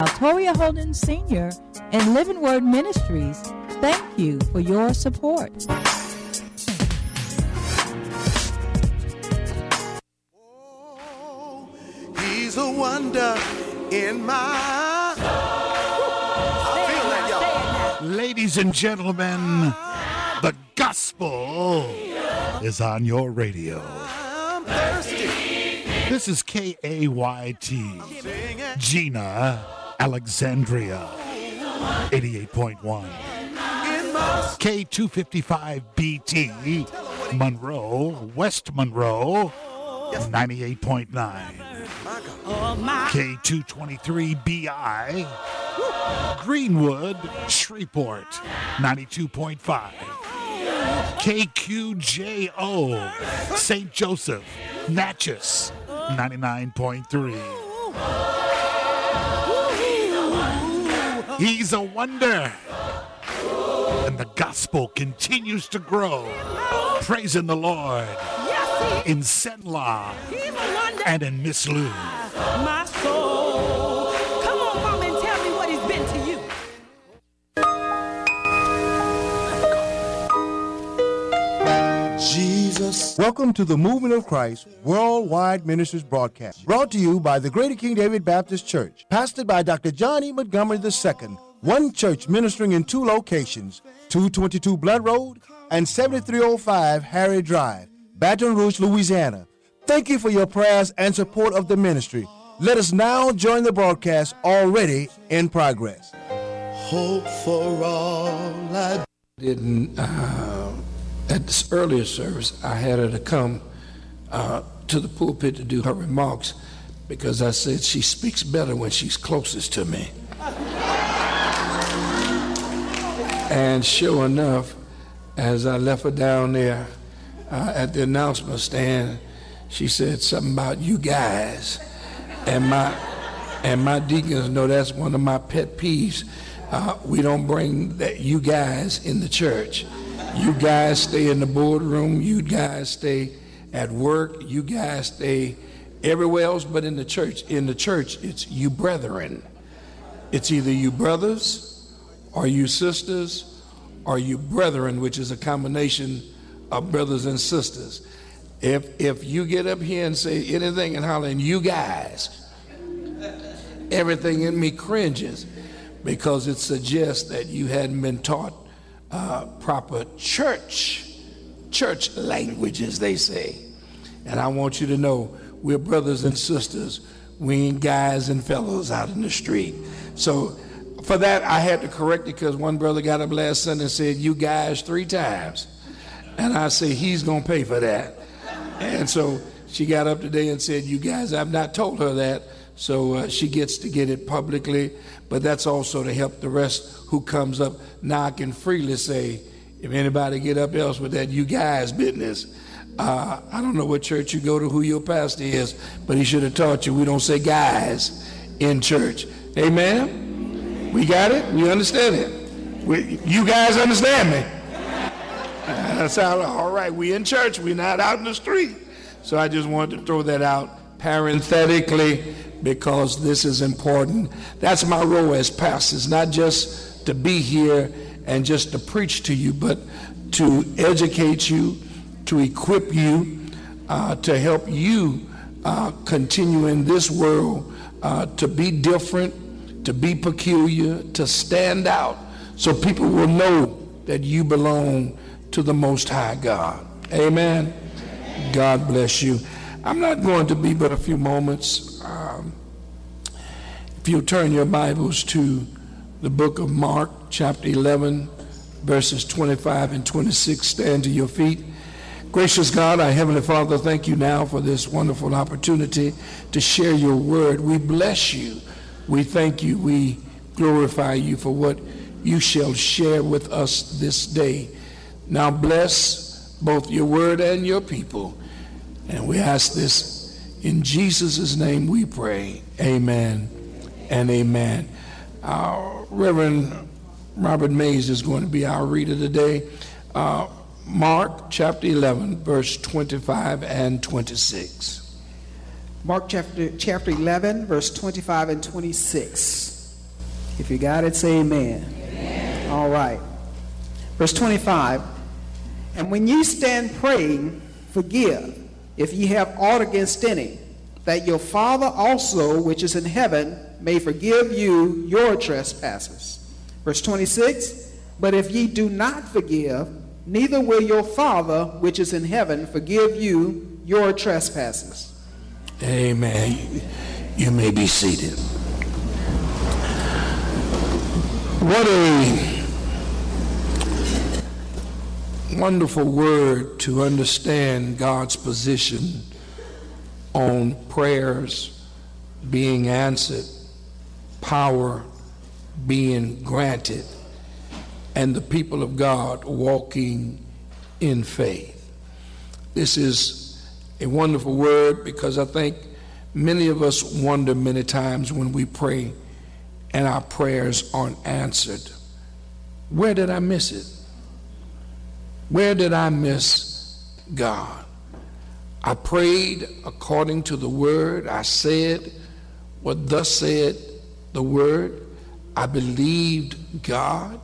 Toria Holden Sr. and Living Word Ministries, thank you for your support. Oh, he's a wonder in my soul. I feel that, y'all. Ladies and gentlemen, the gospel is on your radio. I'm thirsty. This is KAYT, Gina, Alexandria, 88.1. K255BT, Monroe, West Monroe, 98.9. K223BI, Greenwood, Shreveport, 92.5. KQJO, St. Joseph, Natchez, 99.3. He's a wonder. And the gospel continues to grow. Praising the Lord in Senla and in Miss Lou. My soul. Come on, Mom, and tell me what he's been to you. Jesus. Welcome to the Movement of Christ Worldwide Ministries broadcast, brought to you by the Greater King David Baptist Church, pastored by Dr. John E. Montgomery II, one church ministering in two locations, 222 Blood Road and 7305 Harry Drive, Baton Rouge, Louisiana. Thank you for your prayers and support of the ministry. Let us now join the broadcast already in progress. Hope for all I didn't. At this earlier service, I had her to come to the pulpit to do her remarks because I said she speaks better when she's closest to me. And sure enough, as I left her down there at the announcement stand, she said something about you guys. And my deacons know that's one of my pet peeves. We don't bring that you guys in the church. You guys stay in the boardroom. You guys stay at work. You guys stay everywhere else but in the church. In the church, it's you brethren. It's either you brothers or you sisters or you brethren, which is a combination of brothers and sisters. If you get up here and say anything and hollering, you guys, everything in me cringes because it suggests that you hadn't been taught proper church language, as they say. And I want you to know we're brothers and sisters. We ain't guys and fellows out in the street. So for that, I had to correct it because one brother got up last Sunday and said, you guys 3 times. And I say, he's going to pay for that. And so she got up today and said, you guys, I've not told her that. So she gets to get it publicly. But that's also to help the rest who comes up. Now I can freely say, if anybody get up else with that you guys business, I don't know what church you go to, who your pastor is, but he should have taught you we don't say guys in church. Amen? We got it? We understand it? You guys understand me? That's all right. We in church. We not out in the street. So I just wanted to throw that out parenthetically because this is important. That's my role as pastor. It's not just to be here and just to preach to you, but to educate you, to equip you, to help you continue in this world, to be different, to be peculiar, to stand out, so people will know that you belong to the Most High God. Amen. God bless you. I'm not going to be but a few moments. If you'll turn your Bibles to the book of Mark, chapter 11, verses 25 and 26, stand to your feet. Gracious God, our Heavenly Father, thank you now for this wonderful opportunity to share your word. We bless you. We thank you. We glorify you for what you shall share with us this day. Now bless both your word and your people. And we ask this in Jesus' name we pray. Amen and amen. Reverend Robert Mays is going to be our reader today. Mark chapter 11, verse 25 and 26. Mark chapter 11, verse 25 and 26. If you got it, say amen. Amen. All right. Verse 25. And when you stand praying, forgive, if ye have aught against any, that your Father also, which is in heaven, may forgive you your trespasses. Verse 26. But if ye do not forgive, neither will your Father, which is in heaven, forgive you your trespasses. Amen. You may be seated. What a wonderful word to understand God's position on prayers being answered, power being granted, and the people of God walking in faith. This is a wonderful word because I think many of us wonder many times when we pray and our prayers aren't answered. Where did I miss it? Where did I miss God? I prayed according to the word. I said what thus said the word. I believed God.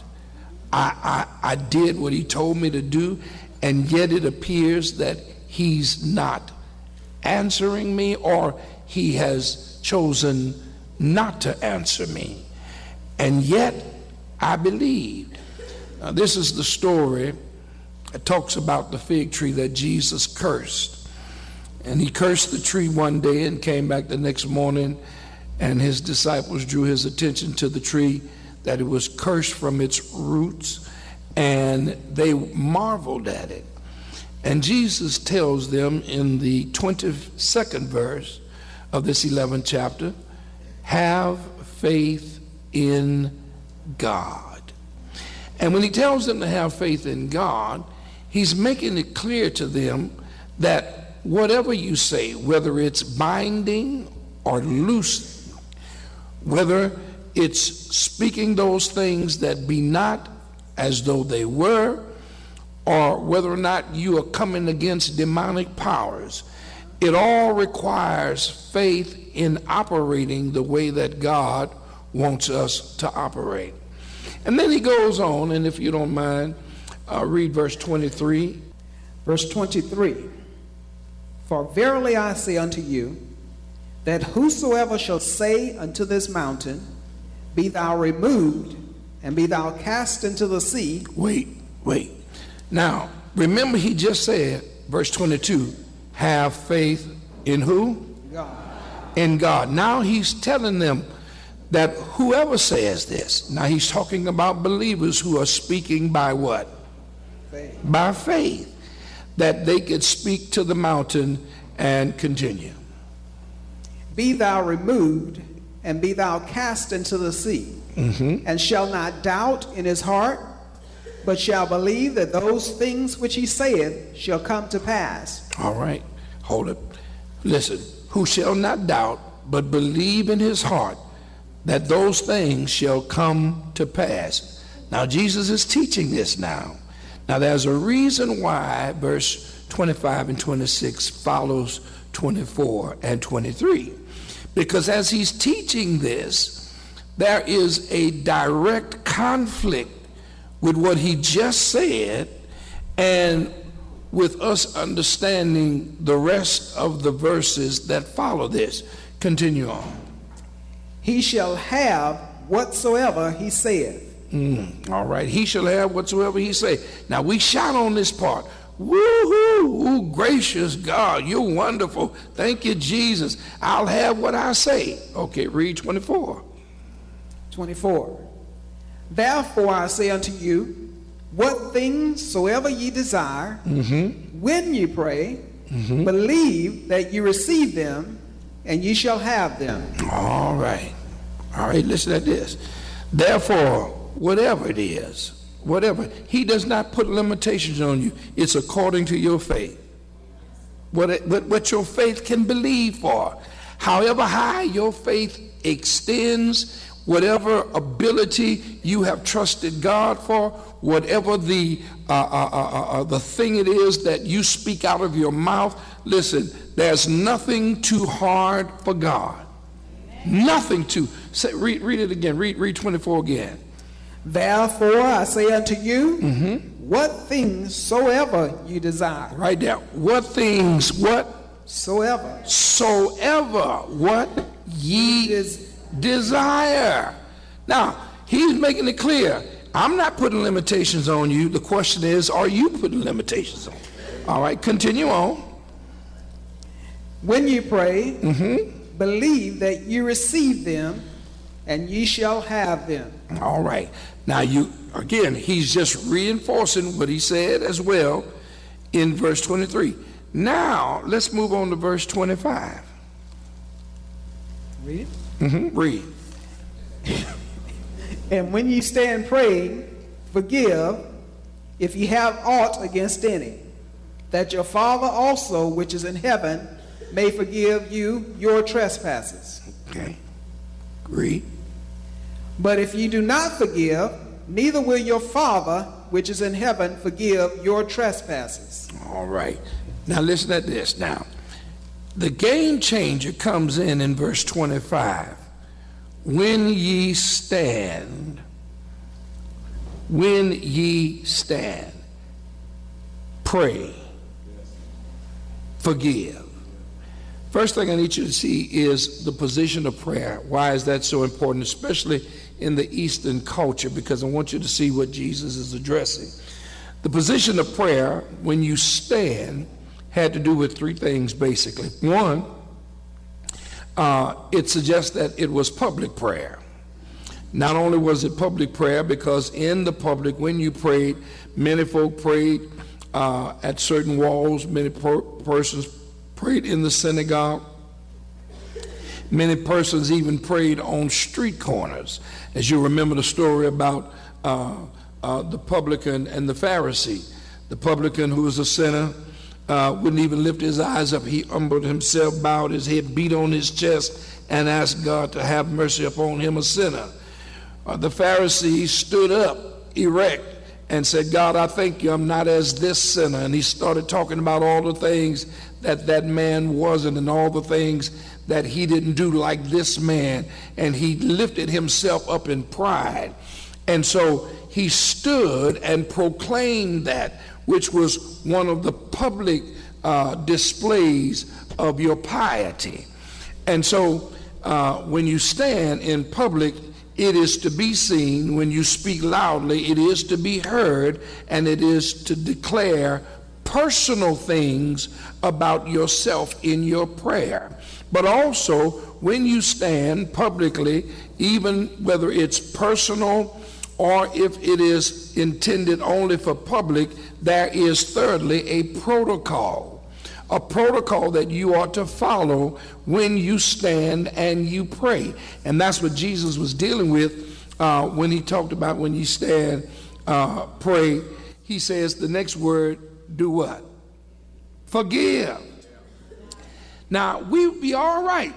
I did what he told me to do, and yet it appears that he's not answering me, or he has chosen not to answer me. And yet I believed. Now, this is the story that talks about the fig tree that Jesus cursed. And he cursed the tree one day and came back the next morning, and his disciples drew his attention to the tree, that it was cursed from its roots, and they marveled at it. And Jesus tells them in the 22nd verse of this 11th chapter, have faith in God. And when he tells them to have faith in God, he's making it clear to them that whatever you say, whether it's binding or loose, whether it's speaking those things that be not as though they were, or whether or not you are coming against demonic powers, it all requires faith in operating the way that God wants us to operate. And then he goes on, and if you don't mind, read verse 23. Verse 23. For verily I say unto you, that whosoever shall say unto this mountain, be thou removed, and be thou cast into the sea. Wait. Now, remember he just said, verse 22, have faith in who? God. In God. Now he's telling them that whoever says this, now he's talking about believers who are speaking by what? Faith. By faith, that they could speak to the mountain and continue. Be thou removed, and be thou cast into the sea, and shall not doubt in his heart, but shall believe that those things which he saith shall come to pass. All right, hold it. Listen, who shall not doubt, but believe in his heart that those things shall come to pass. Now, Jesus is teaching this now. Now, there's a reason why verse 25 and 26 follows 24 and 23. Because as he's teaching this, there is a direct conflict with what he just said and with us understanding the rest of the verses that follow this. Continue on. He shall have whatsoever he saith. All right. He shall have whatsoever he say. Now we shout on this part. Woo-hoo, ooh, gracious God, you're wonderful. Thank you, Jesus. I'll have what I say. Okay, read 24. 24. Therefore I say unto you, what things soever ye desire, when ye pray, believe that ye receive them, and ye shall have them. All right, listen to this. Therefore, whatever it is, whatever, he does not put limitations on you. It's according to your faith. What your faith can believe for. However high your faith extends, whatever ability you have trusted God for, whatever the thing it is that you speak out of your mouth, listen, there's nothing too hard for God. Nothing to. Say, read it again. Read 24 again. Therefore I say unto you, what things soever you desire. Right there. What things, what? Soever. Soever, what ye desire. Now, he's making it clear. I'm not putting limitations on you. The question is, are you putting limitations on? All right, continue on. When you pray, believe that you receive them, and ye shall have them. All right. Now, he's just reinforcing what he said as well in verse 23. Now, let's move on to verse 25. Read it. Read. And when you stand praying, forgive if ye have aught against any, that your Father also, which is in heaven, may forgive you your trespasses. Okay. Read. But if ye do not forgive, neither will your Father, which is in heaven, forgive your trespasses. All right. Now listen at this. Now, the game changer comes in verse 25. When ye stand, pray, forgive. First thing I need you to see is the position of prayer. Why is that so important, especially in the Eastern culture? Because I want you to see what Jesus is addressing. The position of prayer, when you stand, had to do with three things, basically. One, it suggests that it was public prayer. Not only was it public prayer, because in the public, when you prayed, many folk prayed at certain walls, many persons prayed in the synagogue. Many persons even prayed on street corners. As you remember the story about the publican and the Pharisee. The publican, who was a sinner, wouldn't even lift his eyes up. He humbled himself, bowed his head, beat on his chest, and asked God to have mercy upon him, a sinner. The Pharisee stood up erect and said, God, I thank you I'm not as this sinner. And he started talking about all the things that man wasn't, and all the things that he didn't do like this man. And he lifted himself up in pride. And so he stood and proclaimed that, which was one of the public displays of your piety. And so when you stand in public, it is to be seen. When you speak loudly, it is to be heard, and it is to declare personal things about yourself in your prayer. But also, when you stand publicly, even whether it's personal or if it is intended only for public, there is thirdly a protocol that you ought to follow when you stand and you pray. And that's what Jesus was dealing with when he talked about when you stand, pray. He says the next word, do what? Forgive. Now, we'd be all right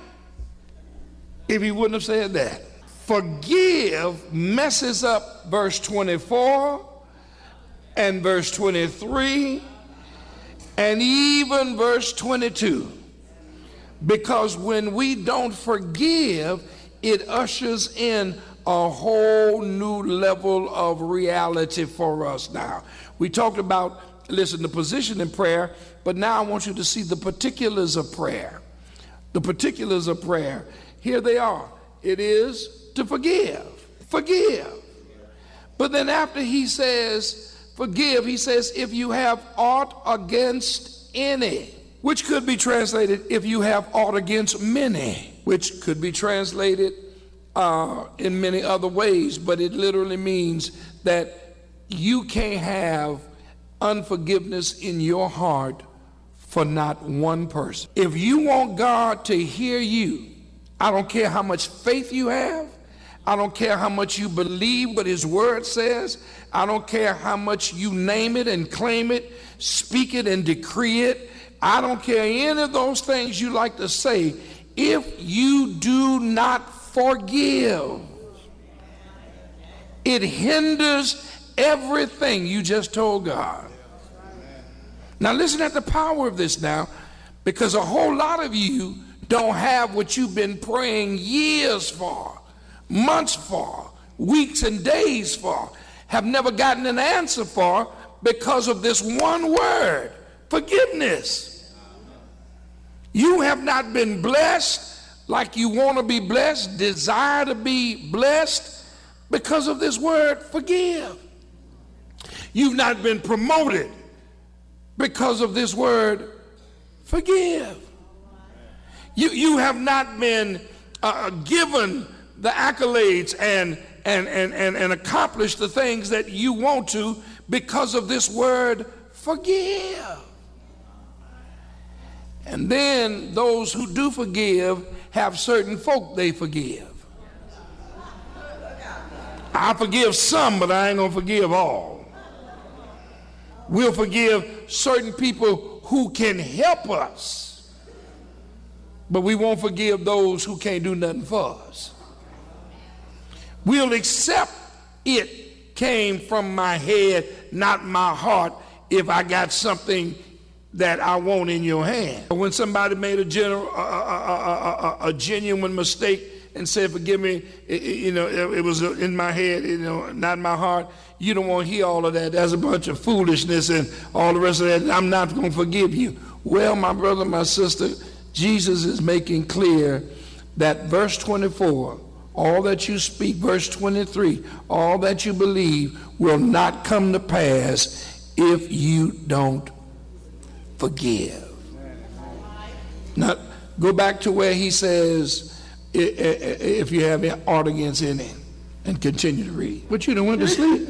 if he wouldn't have said that. Forgive messes up verse 24 and verse 23 and even verse 22. Because when we don't forgive, it ushers in a whole new level of reality for us now. We talked about, listen, the position in prayer, but now I want you to see the particulars of prayer. The particulars of prayer. Here they are. It is to forgive. Forgive. But then after he says forgive, he says if you have aught against any, which could be translated if you have aught against many, which could be translated in many other ways, but it literally means that you can't have unforgiveness in your heart for not one person. If you want God to hear you, I don't care how much faith you have. I don't care how much you believe what his word says. I don't care how much you name it and claim it, speak it and decree it. I don't care any of those things you like to say. If you do not forgive, it hinders everything you just told God. Now listen at the power of this now, because a whole lot of you don't have what you've been praying years for, months for, weeks and days for, have never gotten an answer for because of this one word, forgiveness. You have not been blessed like you want to be blessed, desire to be blessed because of this word, forgive. You've not been promoted because of this word, forgive. You have not been given the accolades and accomplish the things that you want to because of this word, forgive. And then those who do forgive have certain folk they forgive. I forgive some, but I ain't gonna forgive all. We'll forgive certain people who can help us, but we won't forgive those who can't do nothing for us. We'll accept it came from my head, not my heart, if I got something that I want in your hand. When somebody made a genuine mistake and said, forgive me, it was in my head, not in my heart, you don't want to hear all of that. That's a bunch of foolishness and all the rest of that. I'm not going to forgive you. Well, my brother, my sister, Jesus is making clear that verse 24, all that you speak, verse 23, all that you believe will not come to pass if you don't forgive. Now, go back to where he says, if you have aught against any, and continue to read. But you don't want to sleep.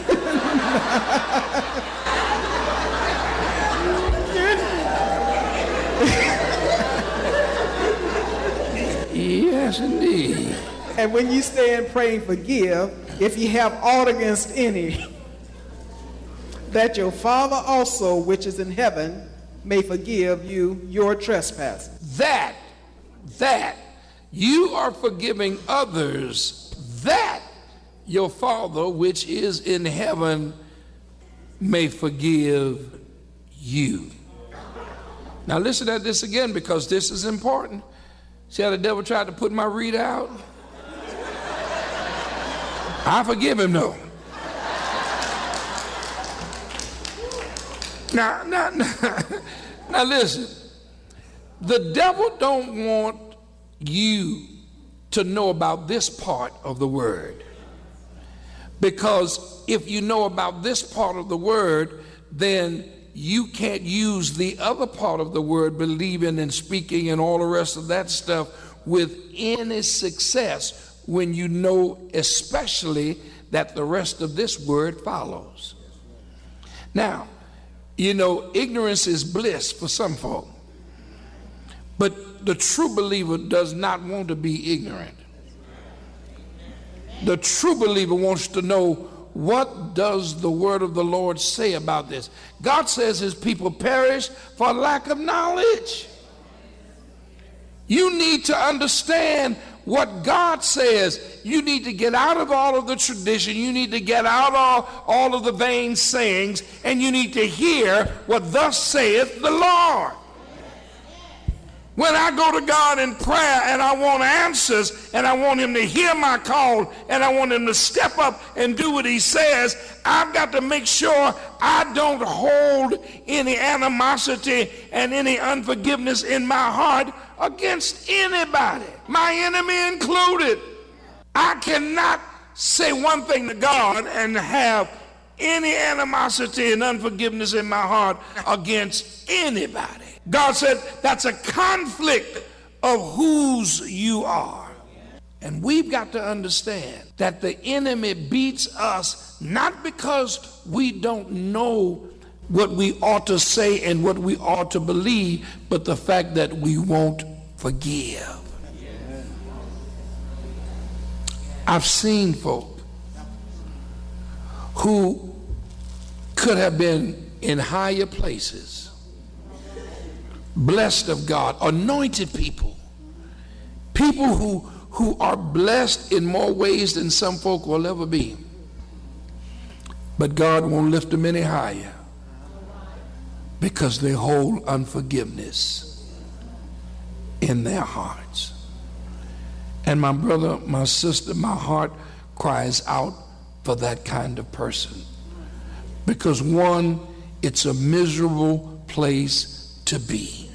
Yes, indeed. And when you stand praying, forgive, if you have aught against any, that your Father also, which is in heaven, may forgive you your trespasses. That you are forgiving others, that your Father, which is in heaven, may forgive you. Now listen to this again, because this is important. See how the devil tried to put my read out? I forgive him, though. Now listen. The devil don't want you to know about this part of the word. Because if you know about this part of the word, then you can't use the other part of the word, believing and speaking and all the rest of that stuff, with any success when you know especially that the rest of this word follows. Now, ignorance is bliss for some folk, but the true believer does not want to be ignorant. The true believer wants to know, what does the word of the Lord say about this? God says his people perish for lack of knowledge. You need to understand what God says. You need to get out of all of the tradition. You need to get out of all of the vain sayings, and you need to hear what thus saith the Lord. When I go to God in prayer and I want answers and I want him to hear my call and I want him to step up and do what he says, I've got to make sure I don't hold any animosity and any unforgiveness in my heart against anybody, my enemy included. I cannot say one thing to God and have any animosity and unforgiveness in my heart against anybody. God said that's a conflict of whose you are. And we've got to understand that the enemy beats us not because we don't know what we ought to say and what we ought to believe, but the fact that we won't forgive. I've seen folk who could have been in higher places, blessed of God, anointed people who are blessed in more ways than some folk will ever be. But God won't lift them any higher because they hold unforgiveness in their hearts. And my brother, my sister, my heart cries out for that kind of person. Because one, it's a miserable place to be.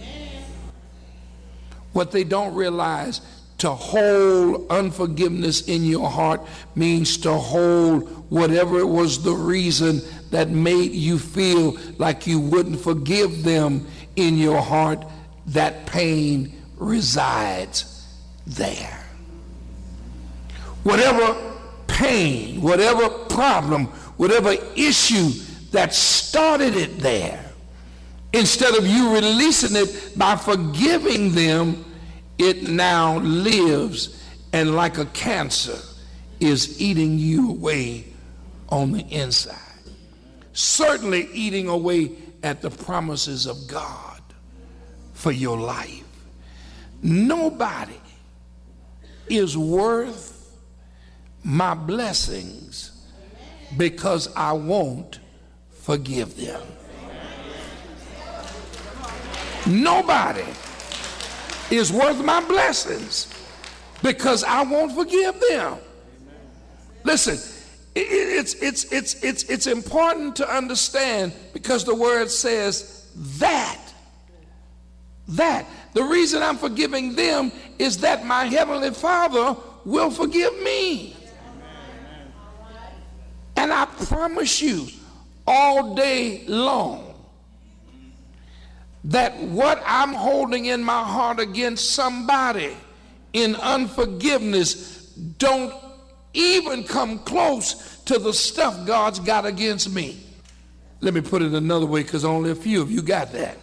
What they don't realize, to hold unforgiveness in your heart means to hold whatever was the reason that made you feel like you wouldn't forgive them in your heart. That pain resides there. Whatever pain, whatever problem, whatever issue that started it there, instead of you releasing it by forgiving them, it now lives and like a cancer is eating you away on the inside. Certainly eating away at the promises of God for your life. Nobody is worth my blessings because I won't forgive them. Nobody is worth my blessings because I won't forgive them. Listen, it's important to understand, because the word says that the reason I'm forgiving them is that my heavenly Father will forgive me. And I promise you, all day long, that what I'm holding in my heart against somebody in unforgiveness don't even come close to the stuff God's got against me. Let me put it another way, because only a few of you got that.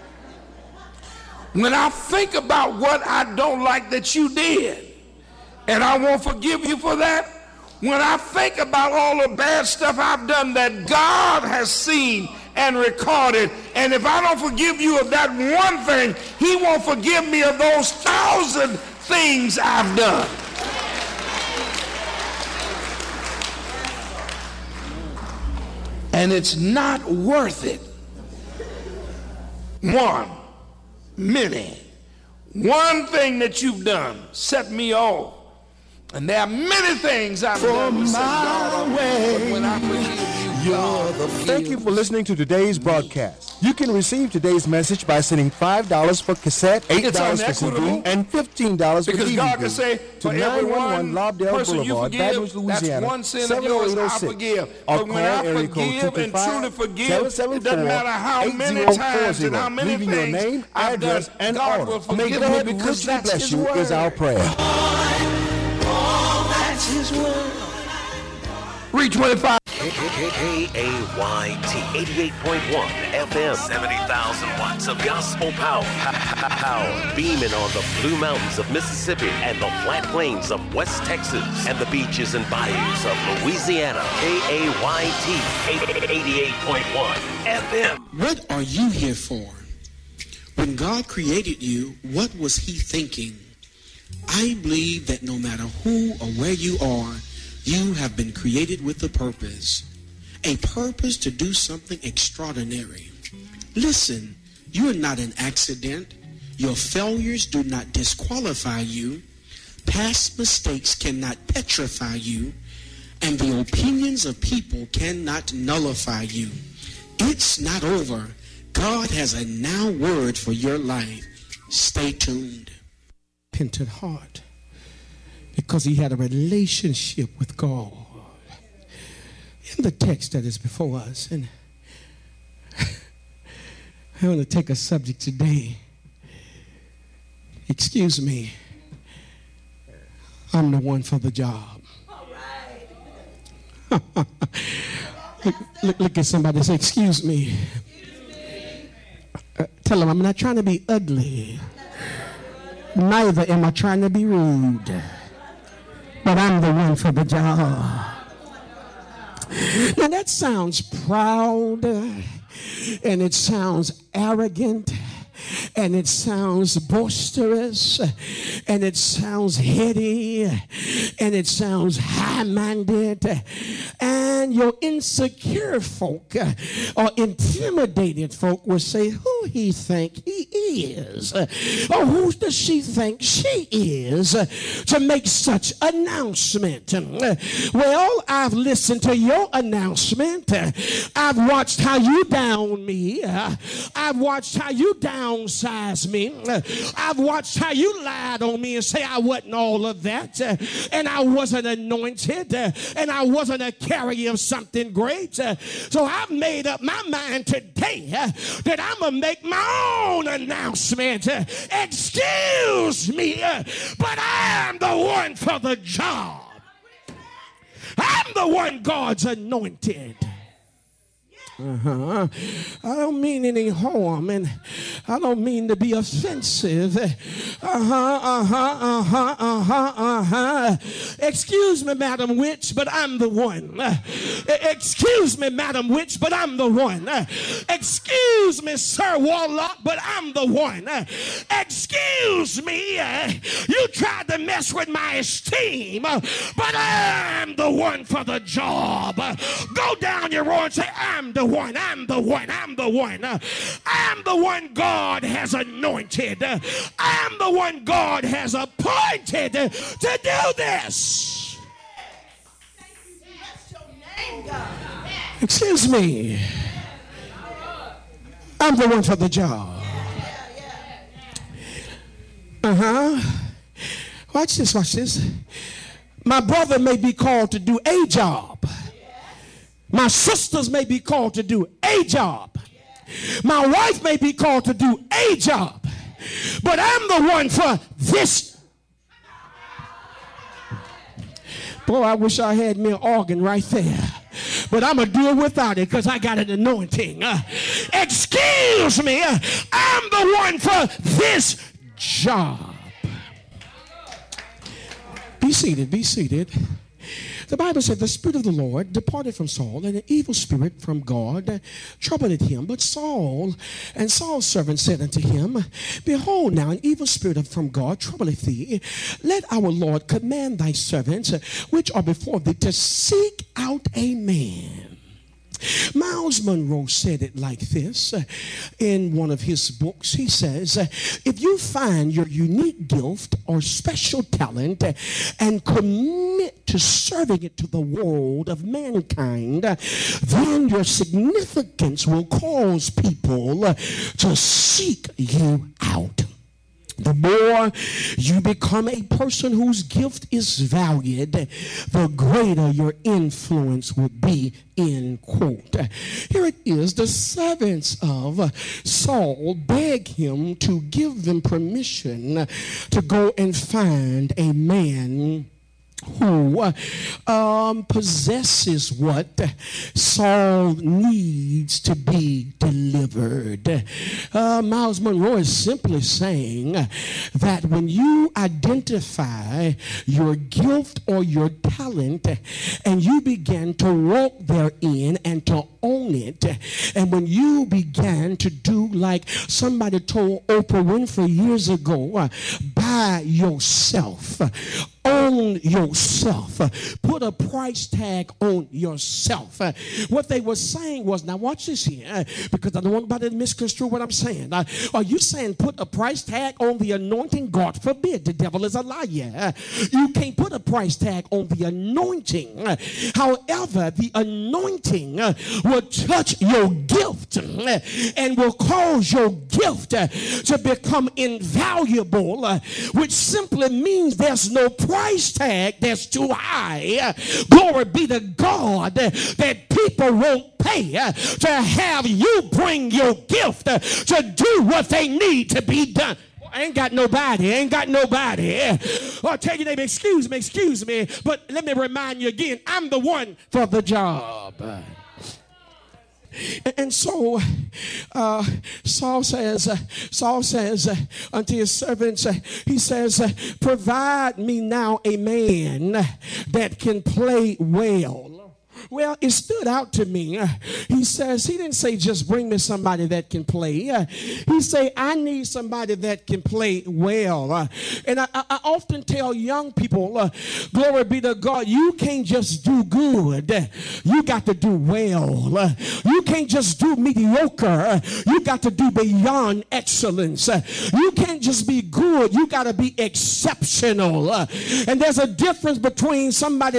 When I think about what I don't like that you did, and I won't forgive you for that, when I think about all the bad stuff I've done that God has seen and recorded, and if I don't forgive you of that one thing, he won't forgive me of those 1,000 things I've done. And it's not worth it. One thing that you've done set me off. And there are many things I've done to set God off, but when I forgive you, God forgives. Thank you for listening to today's broadcast. You can receive today's message by sending $5 for cassette, $8 for CD, and $15 for because DVD. God can say, to for every 911 Lobdell person you Boulevard, forgive, Baton Rouge, Louisiana, that's one sin of yours I 70806. forgive. Or But when call I area code forgive and truly forgive, it doesn't matter how many 255-774-8040, times and how many leaving your things name, I've address, done, and God order. will May forgive God me because richly that's bless his you word. is our prayer. That's his word. Read 25. KAYT 88.1 FM, 70,000 watts of gospel power. Beaming on the Blue Mountains of Mississippi and the flat plains of West Texas and the beaches and bayous of Louisiana. KAYT 88.1 FM. What are you here for? When God created you, what was he thinking? I believe that no matter who or where you are, you have been created with a purpose to do something extraordinary. Listen, you are not an accident. Your failures do not disqualify you. Past mistakes cannot petrify you. And the opinions of people cannot nullify you. It's not over. God has a now word for your life. Stay tuned. Repentant heart, because he had a relationship with God. In the text that is before us, and I want to take a subject today. Excuse me, I'm the one for the job. Look at somebody and say, excuse me. Tell them, I'm not trying to be ugly. Neither am I trying to be rude. But I'm the one for the job. Now that sounds proud and it sounds arrogant and it sounds boisterous, and it sounds heady, and it sounds high-minded, and your insecure folk or intimidated folk will say, who he think he is, or who does she think she is to make such announcement? Well, I've listened to your announcement. I've watched how you down me. I've watched how you downsize me. I've watched how you lied on me and say I wasn't all of that, and I wasn't anointed, and I wasn't a carrier of something great. So I've made up my mind today that I'm going to make my own announcement. Excuse me, but I'm the one for the job. I'm the one God's anointed. I don't mean any harm, and I don't mean to be offensive. Excuse me, Madam Witch, but I'm the one. Excuse me, Madam Witch, but I'm the one. Excuse me, Sir Warlock, but I'm the one. Excuse me, you tried to mess with my esteem, but I'm the one for the job. Go down your road and say, I'm the one, I'm the one, I'm the one. I'm the one God has anointed. I'm the one God has appointed to do this. Excuse me. I'm the one for the job. Watch this, watch this. My brother may be called to do a job. My sisters may be called to do a job. My wife may be called to do a job. But I'm the one for this. Boy, I wish I had me an organ right there. But I'm going to do it without it because I got an anointing. Excuse me, I'm the one for this job. Be seated, be seated. The Bible said the Spirit of the Lord departed from Saul, and an evil spirit from God troubled him. But Saul and Saul's servant said unto him, Behold, now an evil spirit from God troubleth thee. Let our Lord command thy servants, which are before thee, to seek out a man. Miles Monroe said it like this in one of his books. He says, if you find your unique gift or special talent and commit to serving it to the world of mankind, then your significance will cause people to seek you out. The more you become a person whose gift is valued, the greater your influence will be, end quote. Here it is. The servants of Saul beg him to give them permission to go and find a man who possesses what Saul needs to be delivered. Miles Monroe is simply saying that when you identify your gift or your talent and you begin to walk therein and to own it, and when you began to do like somebody told Oprah Winfrey years ago, buy yourself, own yourself, put a price tag on yourself. What they were saying was, now watch this here, because I don't want anybody to misconstrue what I'm saying. Are you saying put a price tag on the anointing? God forbid. The devil is a liar. You can't put a price tag on the anointing. However, the anointing will touch your gift and will cause your gift to become invaluable, which simply means there's no price tag that's too high. Glory be to God that people won't pay to have you bring your gift to do what they need to be done. I ain't got nobody. I'll tell your neighbor, excuse me, but let me remind you again, I'm the one for the job. And so Saul says unto his servants, he says, provide me now a man that can play well. Well, it stood out to me. He says, he didn't say just bring me somebody that can play. He say, I need somebody that can play well. And I often tell young people, glory be to God, you can't just do good. You got to do well. You can't just do mediocre. You got to do beyond excellence. You can't just be good. You got to be exceptional. And there's a difference between somebody